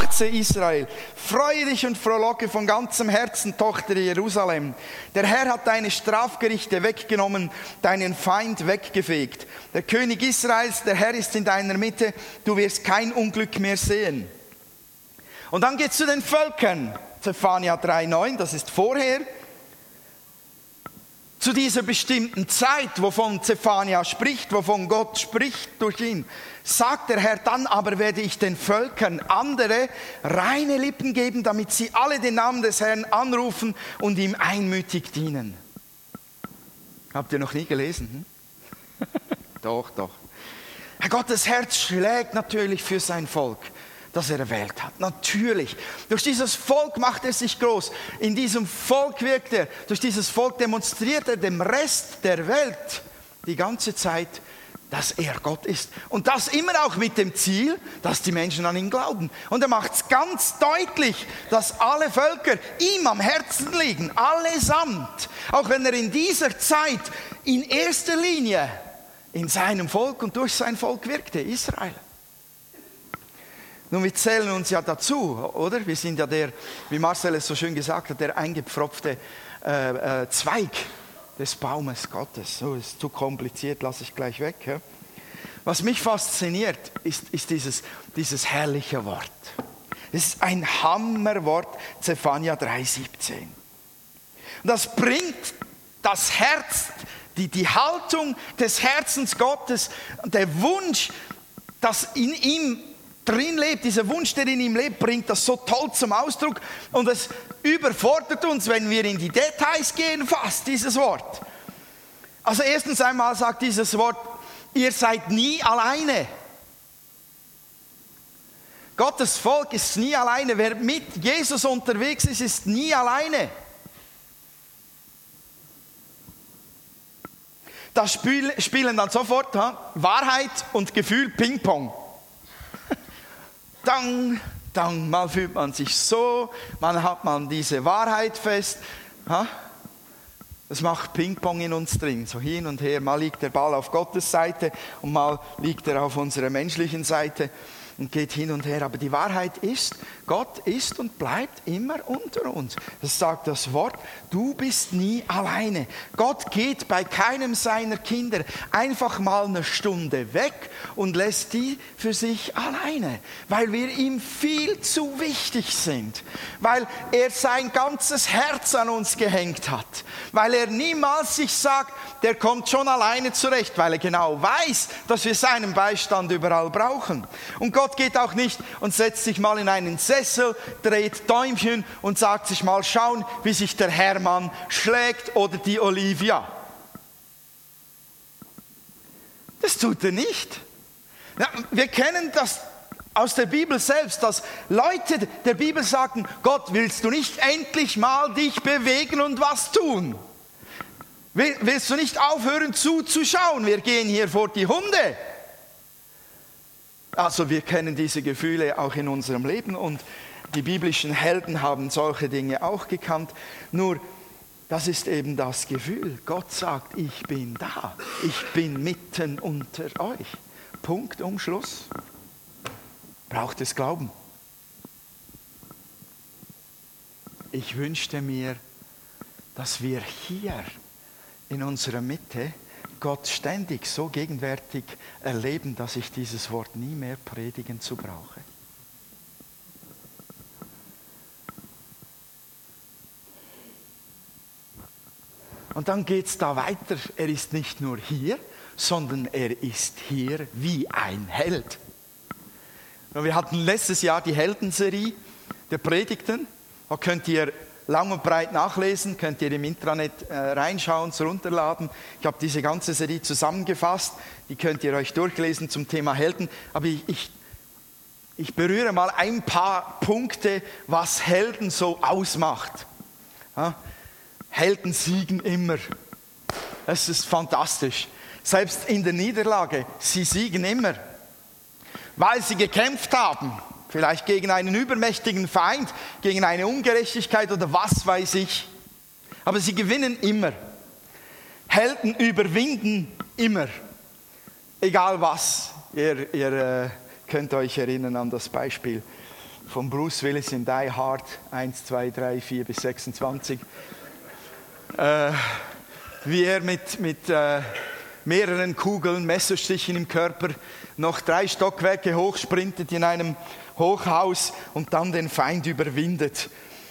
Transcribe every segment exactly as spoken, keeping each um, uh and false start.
Jauchze Israel, freue dich und frohlocke von ganzem Herzen, Tochter Jerusalem. Der Herr hat deine Strafgerichte weggenommen, deinen Feind weggefegt. Der König Israels, der Herr ist in deiner Mitte, du wirst kein Unglück mehr sehen. Und dann geht es zu den Völkern, Zephania drei neun, das ist vorher. Zu dieser bestimmten Zeit, wovon Zephania spricht, wovon Gott spricht durch ihn, sagt der Herr, dann aber werde ich den Völkern andere reine Lippen geben, damit sie alle den Namen des Herrn anrufen und ihm einmütig dienen. Habt ihr noch nie gelesen? Hm? Doch, doch. Herr Gottes Herz schlägt natürlich für sein Volk, das er erwählt hat. Natürlich. Durch dieses Volk macht er sich groß. In diesem Volk wirkt er. Durch dieses Volk demonstriert er dem Rest der Welt die ganze Zeit, dass er Gott ist. Und das immer auch mit dem Ziel, dass die Menschen an ihn glauben. Und er macht es ganz deutlich, dass alle Völker ihm am Herzen liegen. Allesamt. Auch wenn er in dieser Zeit in erster Linie in seinem Volk und durch sein Volk wirkte, Israel. Nun, wir zählen uns ja dazu, oder? Wir sind ja der, wie Marcel es so schön gesagt hat, der eingepfropfte äh, äh, Zweig des Baumes Gottes. So, ist zu kompliziert, lasse ich gleich weg. Ja? Was mich fasziniert, ist, ist dieses, dieses herrliche Wort. Es ist ein Hammerwort, Zephania drei siebzehn. Und das bringt das Herz, die, die Haltung des Herzens Gottes, der Wunsch, dass in ihm drin lebt, dieser Wunsch, der in ihm lebt, bringt das so toll zum Ausdruck und es überfordert uns, wenn wir in die Details gehen, fast dieses Wort. Also erstens einmal sagt dieses Wort, ihr seid nie alleine. Gottes Volk ist nie alleine. Wer mit Jesus unterwegs ist, ist nie alleine. Da spielen dann sofort ha, Wahrheit und Gefühl Ping-Pong. Dann, dann, mal fühlt man sich so, man hat man diese Wahrheit fest. Ha? Das macht Ping-Pong in uns drin, so hin und her. Mal liegt der Ball auf Gottes Seite und mal liegt er auf unserer menschlichen Seite und geht hin und her. Aber die Wahrheit ist, Gott ist und bleibt immer unter uns. Das sagt das Wort, du bist nie alleine. Gott geht bei keinem seiner Kinder einfach mal eine Stunde weg und lässt die für sich alleine, weil wir ihm viel zu wichtig sind, weil er sein ganzes Herz an uns gehängt hat, weil er niemals sich sagt, der kommt schon alleine zurecht, weil er genau weiß, dass wir seinen Beistand überall brauchen. Und Gott geht auch nicht und setzt sich mal in einen Sessel, dreht Däumchen und sagt sich mal, schauen, wie sich der Hermann schlägt oder die Olivia. Das tut er nicht. Ja, wir kennen das aus der Bibel selbst, dass Leute der Bibel sagen, Gott, willst du nicht endlich mal dich bewegen und was tun? Willst du nicht aufhören zuzuschauen? Wir gehen hier vor die Hunde. Also wir kennen diese Gefühle auch in unserem Leben und die biblischen Helden haben solche Dinge auch gekannt. Nur, das ist eben das Gefühl. Gott sagt, ich bin da. Ich bin mitten unter euch. Punkt, Umschluss. Braucht es Glauben. Ich wünschte mir, dass wir hier in unserer Mitte Gott ständig so gegenwärtig erleben, dass ich dieses Wort nie mehr predigen zu brauche. Und dann geht es da weiter. Er ist nicht nur hier, sondern er ist hier wie ein Held. Und wir hatten letztes Jahr die Heldenserie der Predigten. Da könnt ihr lang und breit nachlesen, könnt ihr im Intranet äh, reinschauen, es runterladen. Ich habe diese ganze Serie zusammengefasst, die könnt ihr euch durchlesen zum Thema Helden. Aber ich, ich, ich berühre mal ein paar Punkte, was Helden so ausmacht. Ja? Helden siegen immer. Das ist fantastisch. Selbst in der Niederlage, sie siegen immer. Weil sie gekämpft haben. Vielleicht gegen einen übermächtigen Feind, gegen eine Ungerechtigkeit oder was weiß ich. Aber sie gewinnen immer. Helden überwinden immer. Egal was. Ihr, ihr äh, könnt euch erinnern an das Beispiel von Bruce Willis in Die Hard eins, zwei, drei, vier bis sechsundzwanzig. Äh, wie er mit, mit äh, mehreren Kugeln, Messerstichen im Körper noch drei Stockwerke hochsprintet in einem Hochhaus und dann den Feind überwindet.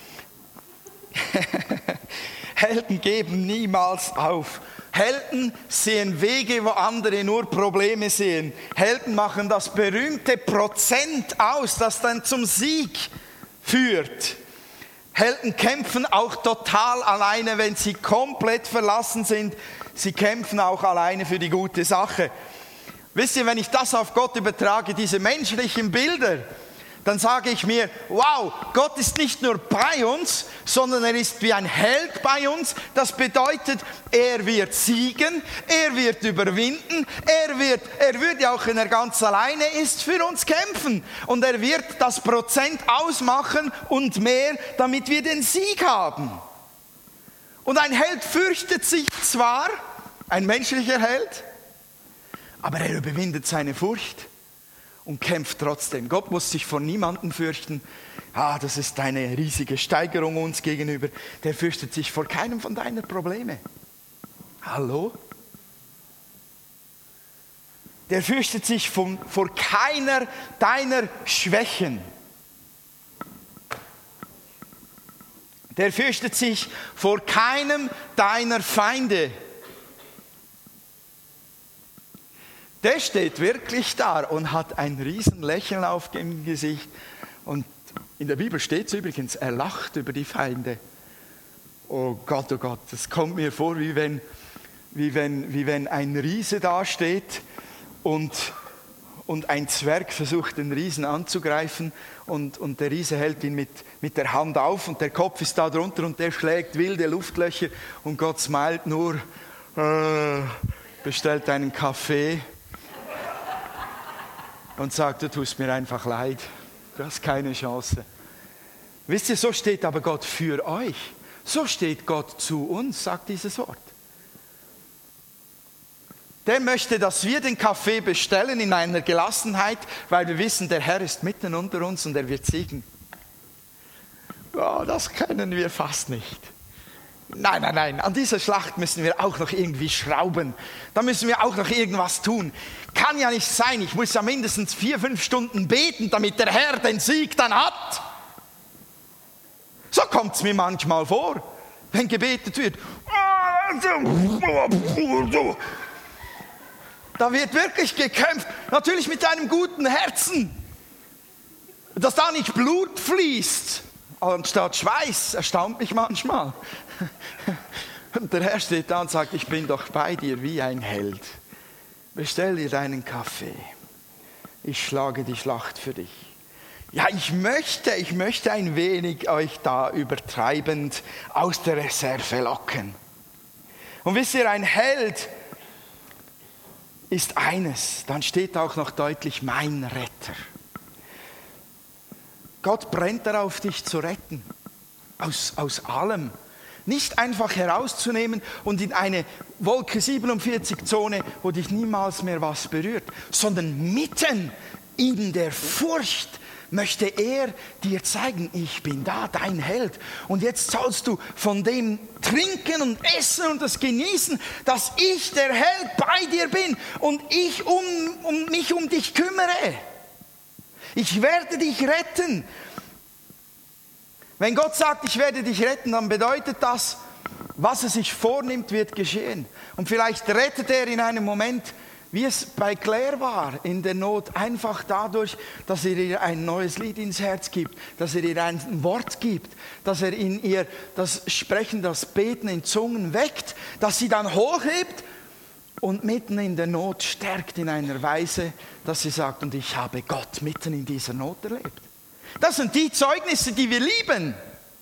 Helden geben niemals auf. Helden sehen Wege, wo andere nur Probleme sehen. Helden machen das berühmte Prozent aus, das dann zum Sieg führt. Helden kämpfen auch total alleine, wenn sie komplett verlassen sind. Sie kämpfen auch alleine für die gute Sache. Wisst ihr, wenn ich das auf Gott übertrage, diese menschlichen Bilder, dann sage ich mir, wow, Gott ist nicht nur bei uns, sondern er ist wie ein Held bei uns. Das bedeutet, er wird siegen, er wird überwinden, er wird, er wird ja auch, wenn er ganz alleine ist, für uns kämpfen. Und er wird das Prozent ausmachen und mehr, damit wir den Sieg haben. Und ein Held fürchtet sich zwar, ein menschlicher Held, aber er überwindet seine Furcht und kämpft trotzdem. Gott muss sich vor niemandem fürchten. Ah, das ist eine riesige Steigerung uns gegenüber. Der fürchtet sich vor keinem von deinen Problemen. Hallo? Der fürchtet sich von, vor keiner deiner Schwächen. Der fürchtet sich vor keinem deiner Feinde. Der steht wirklich da und hat ein riesen Lächeln auf dem Gesicht. Und in der Bibel steht es übrigens, er lacht über die Feinde. Oh Gott, oh Gott, das kommt mir vor, wie wenn, wie wenn, wie wenn ein Riese da steht und, und ein Zwerg versucht, den Riesen anzugreifen. Und, und der Riese hält ihn mit, mit der Hand auf und der Kopf ist da drunter und der schlägt wilde Luftlöcher. Und Gott smilet nur, äh, bestellt einen Kaffee. Und sagt, du tust mir einfach leid, du hast keine Chance. Wisst ihr, so steht aber Gott für euch. So steht Gott zu uns, sagt dieses Wort. Der möchte, dass wir den Kaffee bestellen in einer Gelassenheit, weil wir wissen, der Herr ist mitten unter uns und er wird siegen. Oh, das können wir fast nicht. Nein, nein, nein, an dieser Schlacht müssen wir auch noch irgendwie schrauben. Da müssen wir auch noch irgendwas tun. Kann ja nicht sein, ich muss ja mindestens vier, fünf Stunden beten, damit der Herr den Sieg dann hat. So kommt es mir manchmal vor, wenn gebetet wird. Da wird wirklich gekämpft, natürlich mit einem guten Herzen. Dass da nicht Blut fließt, anstatt Schweiß, erstaunt mich manchmal. Und der Herr steht da und sagt, ich bin doch bei dir wie ein Held. Bestell dir deinen Kaffee. Ich schlage die Schlacht für dich. Ja, ich möchte, ich möchte ein wenig euch da übertreibend aus der Reserve locken. Und wisst ihr, ein Held ist eines, dann steht auch noch deutlich, mein Retter. Gott brennt darauf, dich zu retten. Aus, aus allem. Nicht einfach herauszunehmen und in eine Wolke siebenundvierzig Zone, wo dich niemals mehr was berührt, sondern mitten in der Furcht möchte er dir zeigen, ich bin da, dein Held. Und jetzt sollst du von dem trinken und essen und das genießen, dass ich der Held bei dir bin und ich um, um mich um dich kümmere. Ich werde dich retten. Wenn Gott sagt, ich werde dich retten, dann bedeutet das, was er sich vornimmt, wird geschehen. Und vielleicht rettet er in einem Moment, wie es bei Claire war, in der Not, einfach dadurch, dass er ihr ein neues Lied ins Herz gibt, dass er ihr ein Wort gibt, dass er in ihr das Sprechen, das Beten in Zungen weckt, dass sie dann hochhebt und mitten in der Not stärkt in einer Weise, dass sie sagt, und ich habe Gott mitten in dieser Not erlebt. Das sind die Zeugnisse, die wir lieben.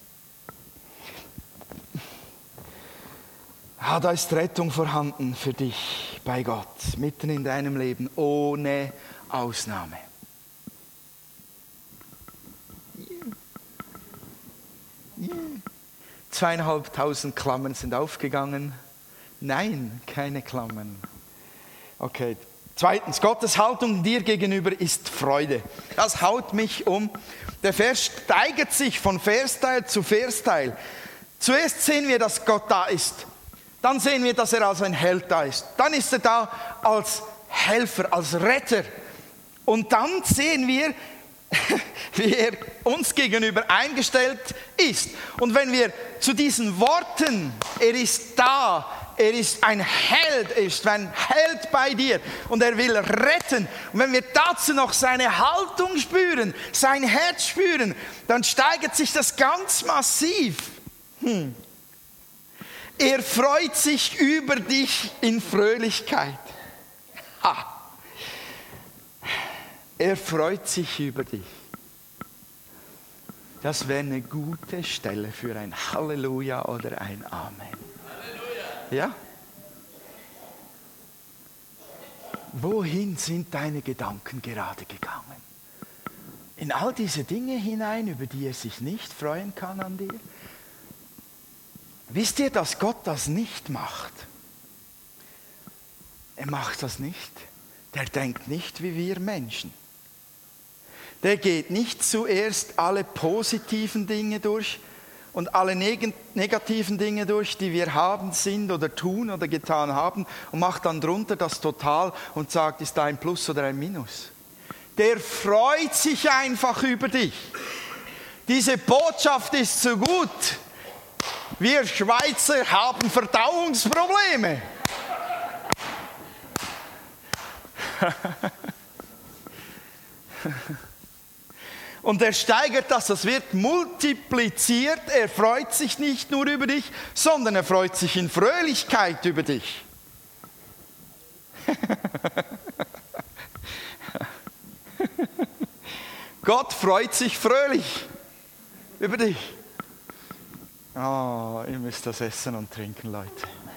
Ja, da ist Rettung vorhanden für dich bei Gott, mitten in deinem Leben, ohne Ausnahme. Yeah. Yeah. Zweieinhalbtausend Klammern sind aufgegangen. Nein, keine Klammern. Okay. Zweitens, Gottes Haltung dir gegenüber ist Freude. Das haut mich um. Der Vers steigert sich von Versteil zu Versteil. Zuerst sehen wir, dass Gott da ist. Dann sehen wir, dass er als ein Held da ist. Dann ist er da als Helfer, als Retter. Und dann sehen wir, wie er uns gegenüber eingestellt ist. Und wenn wir zu diesen Worten, er ist da, er ist ein Held, er ist ein Held bei dir und er will retten. Und wenn wir dazu noch seine Haltung spüren, sein Herz spüren, dann steigert sich das ganz massiv. Hm. Er freut sich über dich in Fröhlichkeit. Ha. Er freut sich über dich. Das wäre eine gute Stelle für ein Halleluja oder ein Amen. Halleluja. Ja? Wohin sind deine Gedanken gerade gegangen? In all diese Dinge hinein, über die er sich nicht freuen kann an dir? Wisst ihr, dass Gott das nicht macht? Er macht das nicht. Der denkt nicht wie wir Menschen. Der geht nicht zuerst alle positiven Dinge durch und alle neg- negativen Dinge durch, die wir haben, sind oder tun oder getan haben und macht dann drunter das Total und sagt, ist da ein Plus oder ein Minus. Der freut sich einfach über dich. Diese Botschaft ist so gut. Wir Schweizer haben Verdauungsprobleme. Und er steigert das, das wird multipliziert. Er freut sich nicht nur über dich, sondern er freut sich in Fröhlichkeit über dich. Gott freut sich fröhlich über dich. Oh, ihr müsst das essen und trinken, Leute.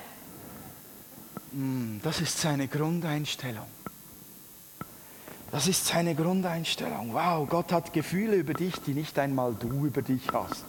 Das ist seine Grundeinstellung. Das ist seine Grundeinstellung. Wow, Gott hat Gefühle über dich, die nicht einmal du über dich hast.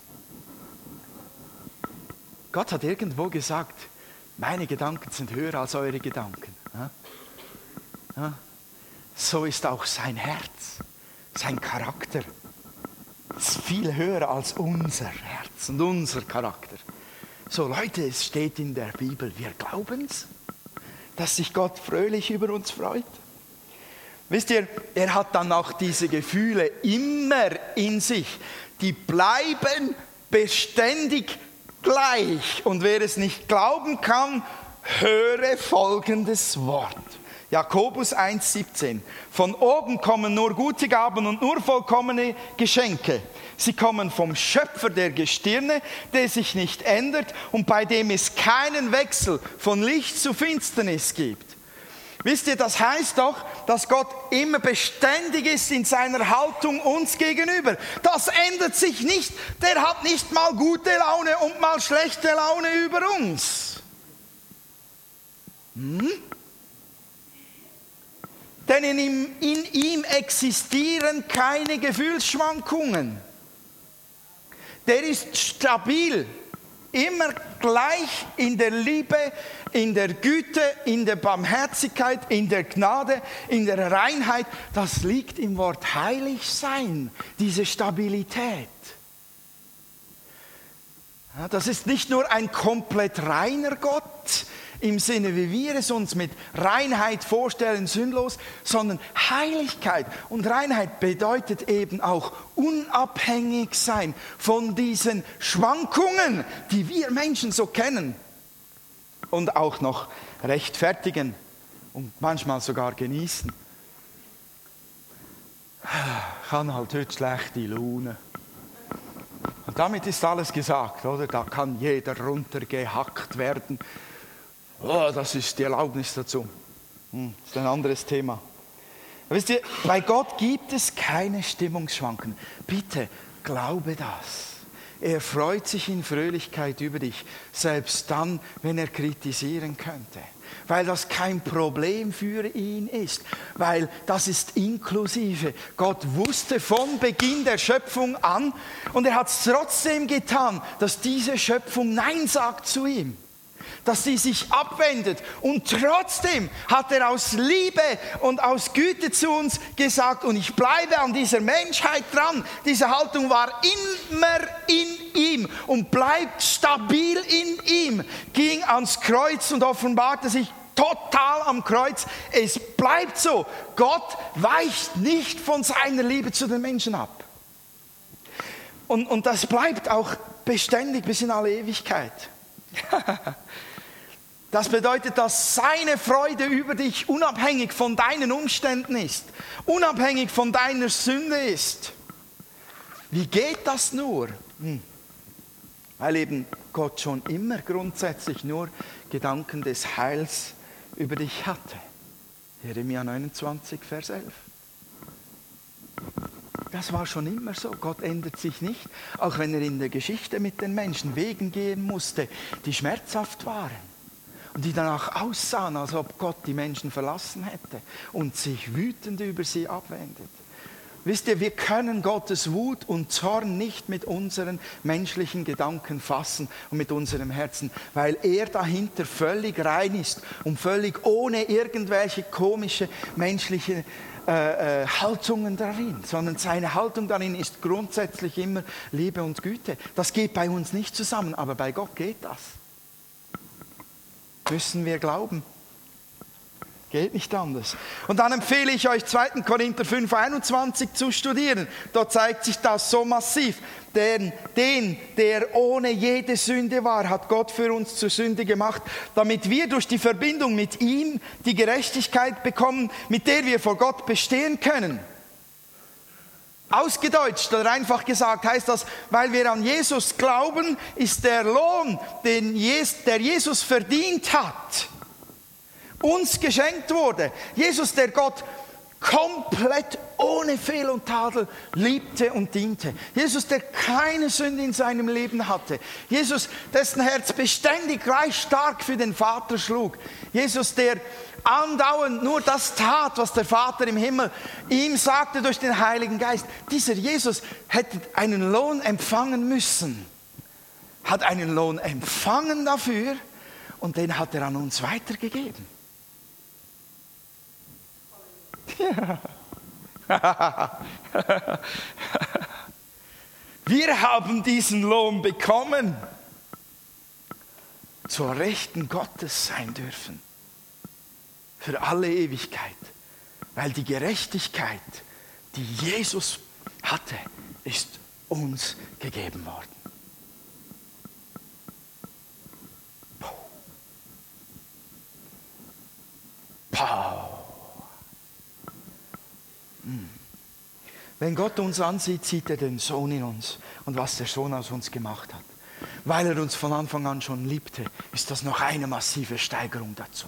Gott hat irgendwo gesagt, meine Gedanken sind höher als eure Gedanken. Ja? Ja? So ist auch sein Herz, sein Charakter. Ist viel höher als unser Herz und unser Charakter. So Leute, es steht in der Bibel, wir glauben es, dass sich Gott fröhlich über uns freut. Wisst ihr, er hat dann auch diese Gefühle immer in sich. Die bleiben beständig gleich. Und wer es nicht glauben kann, höre folgendes Wort. Jakobus eins siebzehn. Von oben kommen nur gute Gaben und nur vollkommene Geschenke. Sie kommen vom Schöpfer der Gestirne, der sich nicht ändert und bei dem es keinen Wechsel von Licht zu Finsternis gibt. Wisst ihr, das heißt doch, dass Gott immer beständig ist in seiner Haltung uns gegenüber. Das ändert sich nicht. Der hat nicht mal gute Laune und mal schlechte Laune über uns. Hm? Denn in ihm, in ihm existieren keine Gefühlsschwankungen. Der ist stabil. Immer gleich in der Liebe, in der Güte, in der Barmherzigkeit, in der Gnade, in der Reinheit. Das liegt im Wort heilig sein, diese Stabilität. Das ist nicht nur ein komplett reiner Gott, im Sinne, wie wir es uns mit Reinheit vorstellen, sündlos, sondern Heiligkeit. Und Reinheit bedeutet eben auch unabhängig sein von diesen Schwankungen, die wir Menschen so kennen. Und auch noch rechtfertigen und manchmal sogar genießen. Ich habe halt heute schlechte Laune. Und damit ist alles gesagt, oder? Da kann jeder runtergehackt werden. Oh, das ist die Erlaubnis dazu. Hm, das ist ein anderes Thema. Wisst ihr, bei Gott gibt es keine Stimmungsschwanken. Bitte, glaube das. Er freut sich in Fröhlichkeit über dich, selbst dann, wenn er kritisieren könnte. Weil das kein Problem für ihn ist. Weil das ist inklusive. Gott wusste von Beginn der Schöpfung an und er hat es trotzdem getan, dass diese Schöpfung Nein sagt zu ihm. dass sie sich abwendet. Und trotzdem hat er aus Liebe und aus Güte zu uns gesagt, und ich bleibe an dieser Menschheit dran. Diese Haltung war immer in ihm und bleibt stabil in ihm. Ging ans Kreuz und offenbarte sich total am Kreuz. Es bleibt so. Gott weicht nicht von seiner Liebe zu den Menschen ab. Und, und das bleibt auch beständig bis in alle Ewigkeit. Das bedeutet, dass seine Freude über dich unabhängig von deinen Umständen ist, unabhängig von deiner Sünde ist. Wie geht das nur? Hm. Weil eben Gott schon immer grundsätzlich nur Gedanken des Heils über dich hatte. Jeremia neunundzwanzig, Vers elf. Das war schon immer so. Gott ändert sich nicht, auch wenn er in der Geschichte mit den Menschen Wegen gehen musste, die schmerzhaft waren und die danach aussahen, als ob Gott die Menschen verlassen hätte und sich wütend über sie abwendet. Wisst ihr, wir können Gottes Wut und Zorn nicht mit unseren menschlichen Gedanken fassen und mit unserem Herzen, weil er dahinter völlig rein ist und völlig ohne irgendwelche komische menschliche äh, äh, Haltungen darin, sondern seine Haltung darin ist grundsätzlich immer Liebe und Güte. Das geht bei uns nicht zusammen, aber bei Gott geht das. Müssen wir glauben. Geht nicht anders. Und dann empfehle ich euch zweiter Korinther fünf, einundzwanzig zu studieren. Dort zeigt sich das so massiv. Denn den, der ohne jede Sünde war, hat Gott für uns zur Sünde gemacht, damit wir durch die Verbindung mit ihm die Gerechtigkeit bekommen, mit der wir vor Gott bestehen können. Ausgedeutscht oder einfach gesagt heißt das, weil wir an Jesus glauben, ist der Lohn, den der Jesus verdient hat, uns geschenkt wurde. Jesus, der Gott komplett ohne Fehl und Tadel liebte und diente. Jesus, der keine Sünde in seinem Leben hatte. Jesus, dessen Herz beständig gleich stark für den Vater schlug. Jesus, der andauernd nur das tat, was der Vater im Himmel ihm sagte durch den Heiligen Geist. Dieser Jesus hätte einen Lohn empfangen müssen. Hat einen Lohn empfangen dafür und den hat er an uns weitergegeben. Ja. Wir haben diesen Lohn bekommen, zur Rechten Gottes sein dürfen, für alle Ewigkeit, weil die Gerechtigkeit, die Jesus hatte, ist uns gegeben worden. Pow. Wenn Gott uns ansieht, sieht er den Sohn in uns und was der Sohn aus uns gemacht hat. Weil er uns von Anfang an schon liebte, ist das noch eine massive Steigerung dazu.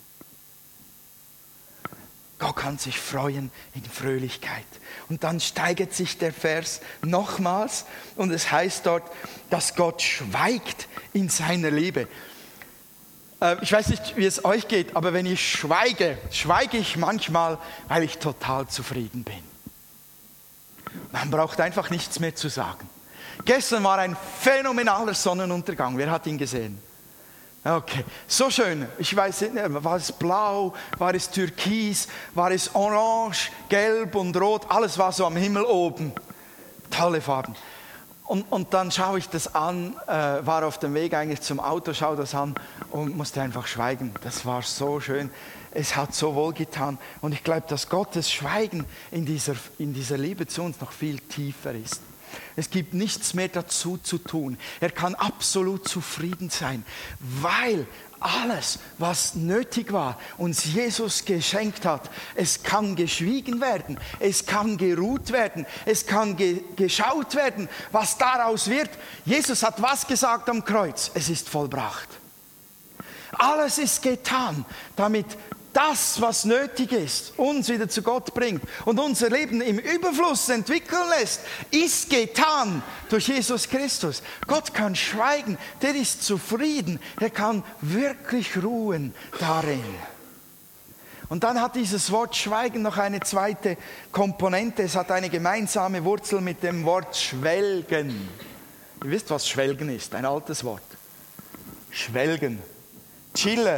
Gott kann sich freuen in Fröhlichkeit. Und dann steigert sich der Vers nochmals und es heißt dort, dass Gott schweigt in seiner Liebe. Ich weiß nicht, wie es euch geht, aber wenn ich schweige, schweige ich manchmal, weil ich total zufrieden bin. Man braucht einfach nichts mehr zu sagen. Gestern war ein phänomenaler Sonnenuntergang. Wer hat ihn gesehen? Okay, so schön. Ich weiß nicht, war es blau, war es türkis, war es orange, gelb und rot. Alles war so am Himmel oben. Tolle Farben. Und, und dann schaue ich das an, äh, war auf dem Weg eigentlich zum Auto, schaue das an und musste einfach schweigen. Das war so schön. Es hat so wohlgetan. Und ich glaube, dass Gottes Schweigen in dieser, in dieser Liebe zu uns noch viel tiefer ist. Es gibt nichts mehr dazu zu tun. Er kann absolut zufrieden sein, weil alles, was nötig war, uns Jesus geschenkt hat. Es kann geschwiegen werden, es kann geruht werden, es kann ge- geschaut werden, was daraus wird. Jesus hat was gesagt am Kreuz? Es ist vollbracht. Alles ist getan, damit das, was nötig ist, uns wieder zu Gott bringt und unser Leben im Überfluss entwickeln lässt, ist getan durch Jesus Christus. Gott kann schweigen, der ist zufrieden, er kann wirklich ruhen darin. Und dann hat dieses Wort Schweigen noch eine zweite Komponente, es hat eine gemeinsame Wurzel mit dem Wort Schwelgen. Ihr wisst, was Schwelgen ist, ein altes Wort. Schwelgen. chillen.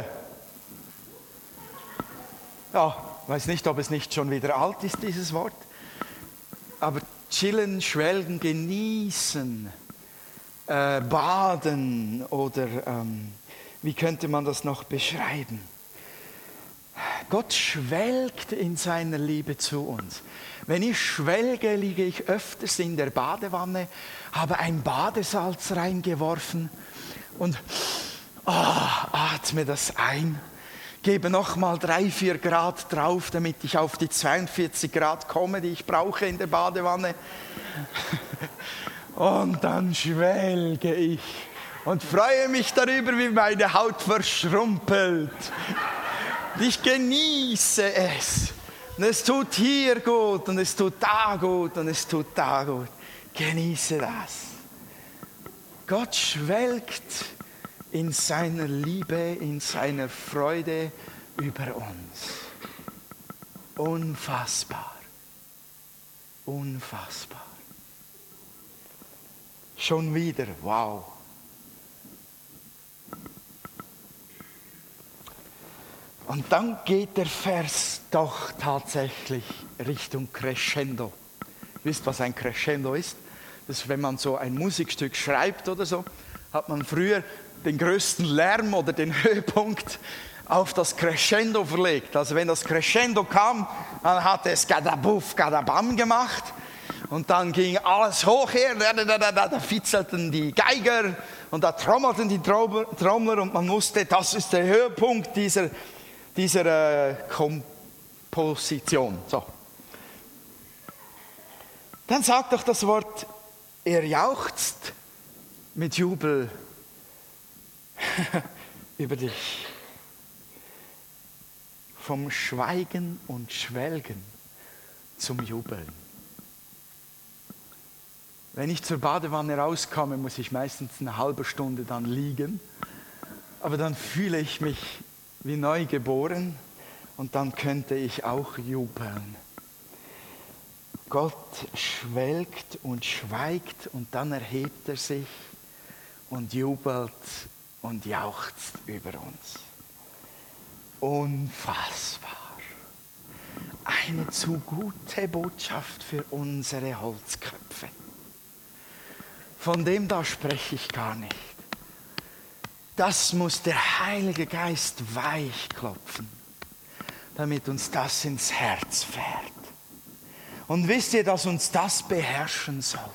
Ja, weiß nicht, ob es nicht schon wieder alt ist, dieses Wort. Aber chillen, schwelgen, genießen, äh, baden oder ähm, wie könnte man das noch beschreiben? Gott schwelgt in seiner Liebe zu uns. Wenn ich schwelge, liege ich öfters in der Badewanne, habe ein Badesalz reingeworfen und oh, atme das ein. Gebe nochmal drei, vier Grad drauf, damit ich auf die zweiundvierzig Grad komme, die ich brauche in der Badewanne. Und dann schwelge ich und freue mich darüber, wie meine Haut verschrumpelt. Ich genieße es. Und es tut hier gut und es tut da gut und es tut da gut. Genieße das. Gott schwelgt in seiner Liebe, in seiner Freude über uns. Unfassbar. Unfassbar. Schon wieder, wow. Und dann geht der Vers doch tatsächlich Richtung Crescendo. Ihr wisst, was ein Crescendo ist? Das ist, wenn man so ein Musikstück schreibt oder so, hat man früher den größten Lärm oder den Höhepunkt auf das Crescendo verlegt. Also wenn das Crescendo kam, dann hat es gadabuff, gadabam gemacht und dann ging alles hoch her, da, da, da, da, da fitzelten die Geiger und da trommelten die Trommler und man wusste, das ist der Höhepunkt dieser, dieser äh, Komposition. So. Dann sagt doch das Wort, er jauchzt mit Jubel über dich. Vom Schweigen und Schwelgen zum Jubeln. Wenn ich zur Badewanne rauskomme, muss ich meistens eine halbe Stunde dann liegen. Aber dann fühle ich mich wie neu geboren und dann könnte ich auch jubeln. Gott schwelgt und schweigt und dann erhebt er sich und jubelt und jauchzt über uns. Unfassbar. Eine zu gute Botschaft für unsere Holzköpfe. Von dem da spreche ich gar nicht. Das muss der Heilige Geist weich klopfen, damit uns das ins Herz fährt. Und wisst ihr, dass uns das beherrschen sollte?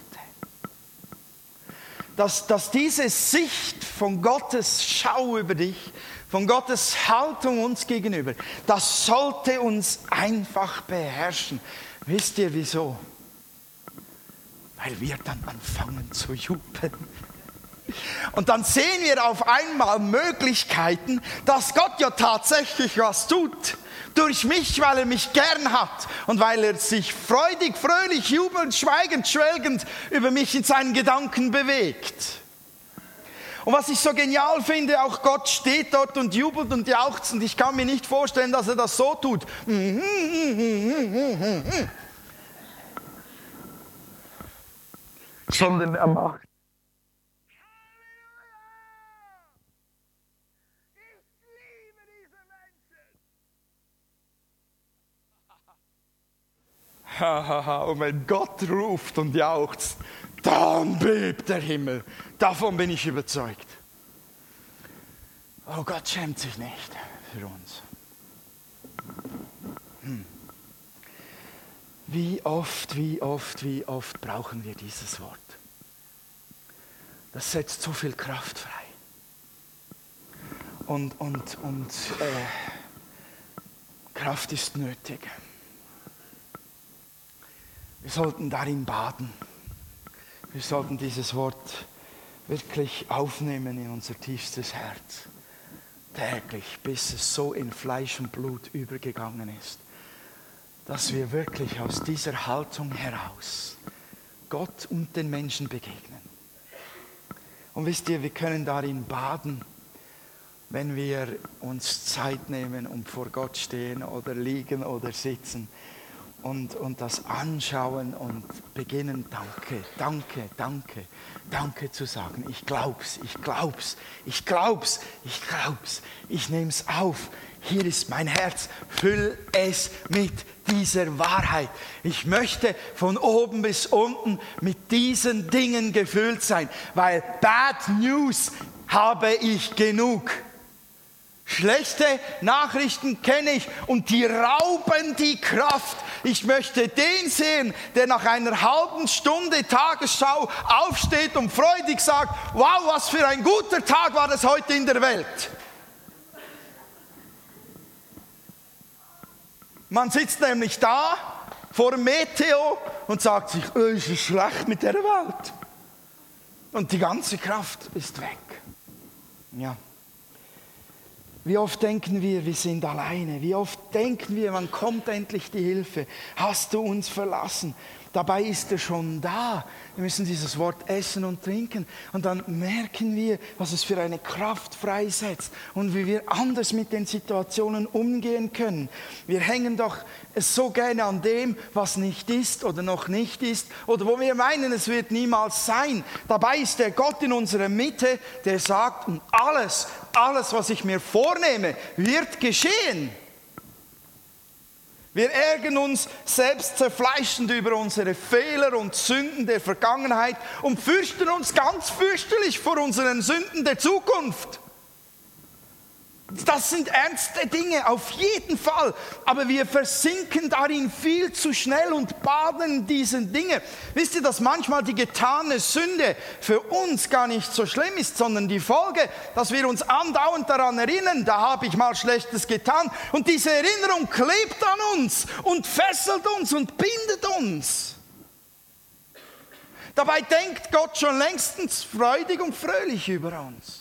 Dass, dass diese Sicht von Gottes Schau über dich, von Gottes Haltung uns gegenüber, das sollte uns einfach beherrschen. Wisst ihr wieso? Weil wir dann anfangen zu jubeln. Und dann sehen wir auf einmal Möglichkeiten, dass Gott ja tatsächlich was tut. Durch mich, weil er mich gern hat und weil er sich freudig, fröhlich, jubelnd, schweigend, schwelgend über mich in seinen Gedanken bewegt. Und was ich so genial finde, auch Gott steht dort und jubelt und jauchzt und ich kann mir nicht vorstellen, dass er das so tut. Sondern er macht. Und wenn Gott ruft und jauchzt, dann bebt der Himmel. Davon bin ich überzeugt. Oh, Gott schämt sich nicht für uns. Hm. Wie oft, wie oft, wie oft brauchen wir dieses Wort? Das setzt so viel Kraft frei. Und, und, und äh, Kraft ist nötig. Wir sollten darin baden. Wir sollten dieses Wort wirklich aufnehmen in unser tiefstes Herz. Täglich, bis es so in Fleisch und Blut übergegangen ist. Dass wir wirklich aus dieser Haltung heraus Gott und den Menschen begegnen. Und wisst ihr, wir können darin baden, wenn wir uns Zeit nehmen und vor Gott stehen oder liegen oder sitzen. und, und das anschauen und beginnen, danke, danke, danke, danke zu sagen. Ich glaub's, ich glaub's, ich glaub's, ich glaub's, ich nehm's auf. Hier ist mein Herz, füll es mit dieser Wahrheit. Ich möchte von oben bis unten mit diesen Dingen gefüllt sein, weil Bad News habe ich genug. Schlechte Nachrichten kenne ich und die rauben die Kraft. Ich möchte den sehen, der nach einer halben Stunde Tagesschau aufsteht und freudig sagt, wow, was für ein guter Tag war das heute in der Welt. Man sitzt nämlich da vor dem Meteo und sagt sich, oh, es ist schlecht mit der Welt. Und die ganze Kraft ist weg. Ja. Wie oft denken wir, wir sind alleine. Wie oft denken wir, wann kommt endlich die Hilfe? Hast du uns verlassen? Dabei ist er schon da. Wir müssen dieses Wort essen und trinken. Und dann merken wir, was es für eine Kraft freisetzt und wie wir anders mit den Situationen umgehen können. Wir hängen doch so gerne an dem, was nicht ist oder noch nicht ist oder wo wir meinen, es wird niemals sein. Dabei ist der Gott in unserer Mitte, der sagt, und alles, alles, was ich mir vornehme, wird geschehen. Wir ärgern uns selbst zerfleischend über unsere Fehler und Sünden der Vergangenheit und fürchten uns ganz fürchterlich vor unseren Sünden der Zukunft. Das sind ernste Dinge, auf jeden Fall. Aber wir versinken darin viel zu schnell und baden in diesen Dingen. Wisst ihr, dass manchmal die getane Sünde für uns gar nicht so schlimm ist, sondern die Folge, dass wir uns andauernd daran erinnern, da habe ich mal Schlechtes getan. Und diese Erinnerung klebt an uns und fesselt uns und bindet uns. Dabei denkt Gott schon längstens freudig und fröhlich über uns.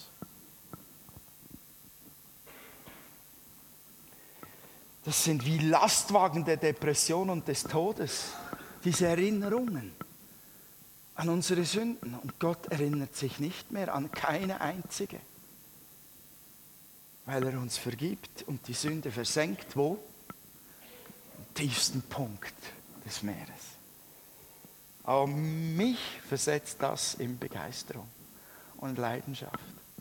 Das sind wie Lastwagen der Depression und des Todes. Diese Erinnerungen an unsere Sünden. Und Gott erinnert sich nicht mehr an keine einzige. Weil er uns vergibt und die Sünde versenkt, wo? Am tiefsten Punkt des Meeres. Aber mich versetzt das in Begeisterung und Leidenschaft.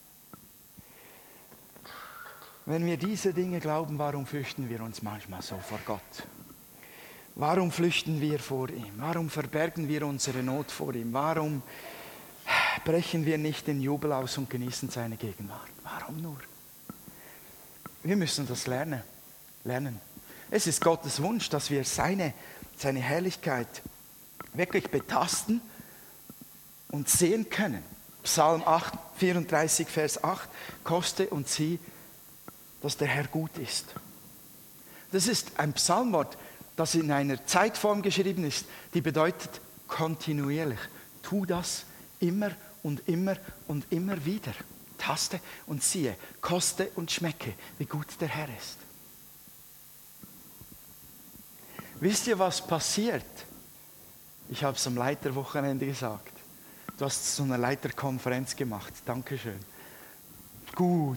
Wenn wir diese Dinge glauben, warum fürchten wir uns manchmal so vor Gott? Warum flüchten wir vor ihm? Warum verbergen wir unsere Not vor ihm? Warum brechen wir nicht den Jubel aus und genießen seine Gegenwart? Warum nur? Wir müssen das lernen. lernen. Es ist Gottes Wunsch, dass wir seine, seine Herrlichkeit wirklich betasten und sehen können. Psalm acht, vierunddreißig, Vers acht. Koste und sieh, dass der Herr gut ist. Das ist ein Psalmwort, das in einer Zeitform geschrieben ist, die bedeutet kontinuierlich. Tu das immer und immer und immer wieder. Taste und siehe, koste und schmecke, wie gut der Herr ist. Wisst ihr, was passiert? Ich habe es am Leiterwochenende gesagt. Du hast so eine Leiterkonferenz gemacht. Dankeschön. Gut.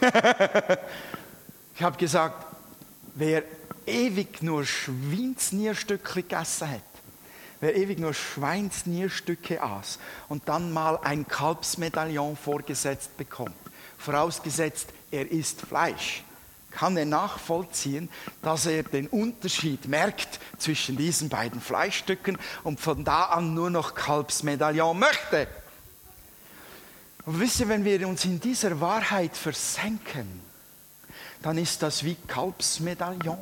Ich habe gesagt, wer ewig nur Schweinsnierstücke gegessen hat, wer ewig nur Schweinsnierstücke aß und dann mal ein Kalbsmedaillon vorgesetzt bekommt, vorausgesetzt, er isst Fleisch, kann er nachvollziehen, dass er den Unterschied merkt zwischen diesen beiden Fleischstücken und von da an nur noch Kalbsmedaillon möchte. Und wisst ihr, wenn wir uns in dieser Wahrheit versenken, dann ist das wie Kalbsmedaillon.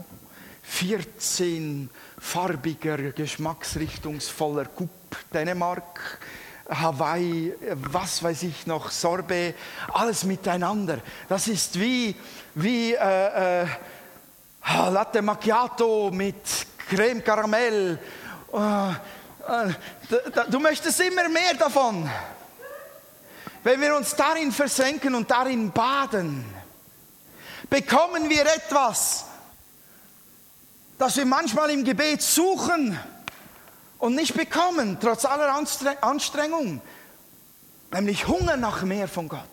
vierzehnfarbiger, geschmacksrichtungsvoller Coupe, Dänemark, Hawaii, was weiß ich noch, Sorbet, alles miteinander. Das ist wie, wie äh, äh, Latte Macchiato mit Creme Caramel. Äh, äh, du möchtest immer mehr davon. Wenn wir uns darin versenken und darin baden, bekommen wir etwas, das wir manchmal im Gebet suchen und nicht bekommen, trotz aller Anstrengung, nämlich Hunger nach mehr von Gott.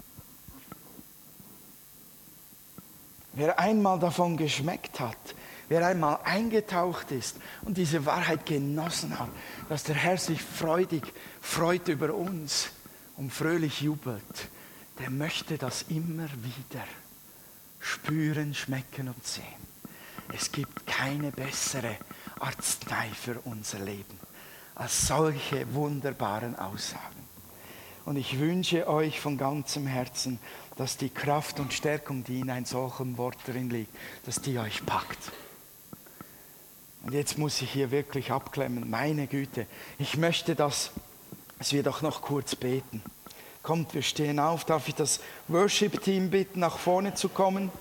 Wer einmal davon geschmeckt hat, wer einmal eingetaucht ist und diese Wahrheit genossen hat, dass der Herr sich freudig freut über uns und fröhlich jubelt, der möchte das immer wieder spüren, schmecken und sehen. Es gibt keine bessere Arznei für unser Leben als solche wunderbaren Aussagen. Und ich wünsche euch von ganzem Herzen, dass die Kraft und Stärkung, die in einem solchen Wort drin liegt, dass die euch packt. Und jetzt muss ich hier wirklich abklemmen, meine Güte. Ich möchte, dass, dass wir doch noch kurz beten. Kommt, wir stehen auf. Darf ich das Worship-Team bitten, nach vorne zu kommen?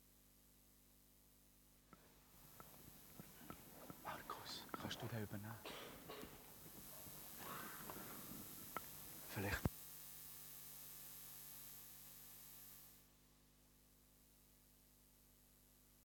Markus, kannst du da übernehmen?